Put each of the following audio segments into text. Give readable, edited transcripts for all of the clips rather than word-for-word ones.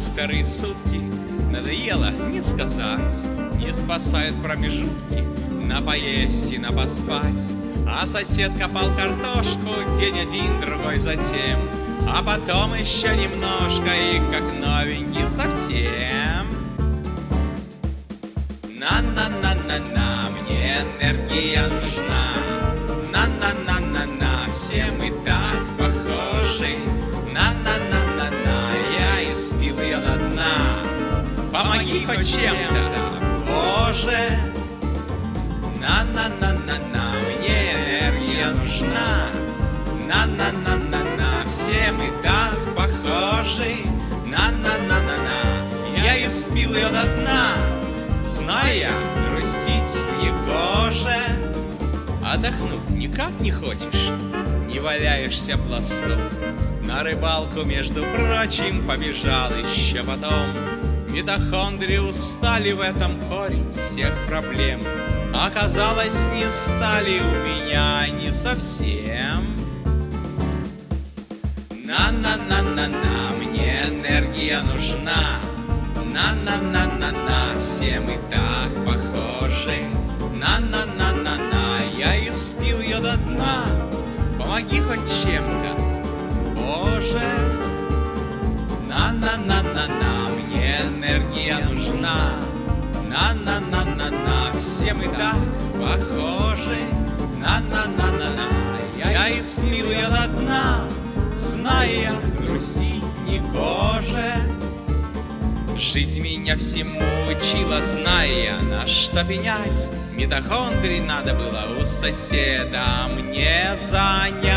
вторые сутки. Надоело не сказать, не спасают промежутки на поесть и на поспать. А сосед копал картошку день один, другой затем, а потом еще немножко и как новенький совсем. На-на-на-на-на, мне энергия нужна. На-на-на-на-на, все мы так похожи. На-на-на-на-на, я испил ее до дна. Помоги хоть чем-то, Боже. На-на-на-на-на, мне энергия нужна. На-на-на-на-на, все мы так похожи. На-на-на-на-на, я испил ее до дна. Зная, грустить негоже. Отдохнуть никак не хочешь, не валяешься пластом. На рыбалку, между прочим, побежал еще потом. Митохондрии устали, в этом корень всех проблем. Оказалось, не стали у меня не совсем. На-на-на-на-на, мне энергия нужна. На-на-на-на-на, все мы так похожи. На-на-на-на-на, я испил ее до дна. Помоги хоть чем-то, Боже. На-на-на-на-на, мне энергия нужна. На-на-на-на-на, все мы так похожи. На-на-на-на-на, я испил ее до дна. Зная, грустить негоже. Жизнь меня всему учила, зная, на что пенять. Митохондрий надо было у соседа мне занять.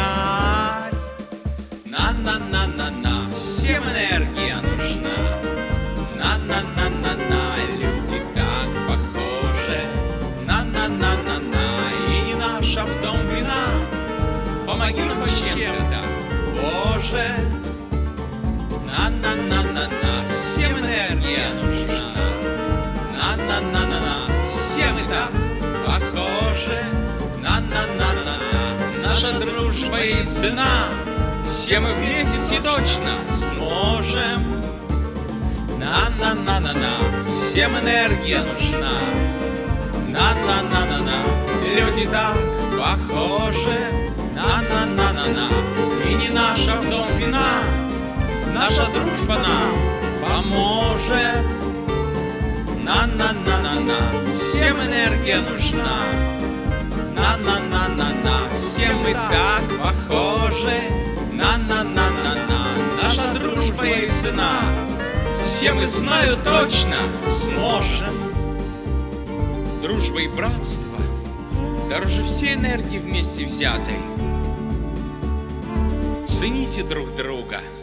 На-на-на-на-на, всем энергия нужна. На-на-на-на-на, люди так похожи. На-на-на-на-на, и не наша в том вина. Помоги нам чем-то, Боже. На-на-на-на-на, всем энергия нужна. На-на-на-на-на, все мы так похожи. На-на-на-на-на, наша дружба и цена. Все мы вместе точно сможем. На-на-на-на-на, всем энергия нужна. На-на-на-на-на, люди так похожи. На-на-на-на-на, и не наша в том вина. Наша дружба нам поможет. На-на-на-на-на, всем энергия нужна. На-на-на-на-на, все мы так похожи. На-на-на-на-на, наша дружба и цена. Все мы, знаю точно, сможем. Дружба и братство дороже всей энергии вместе взятой. Цените друг друга.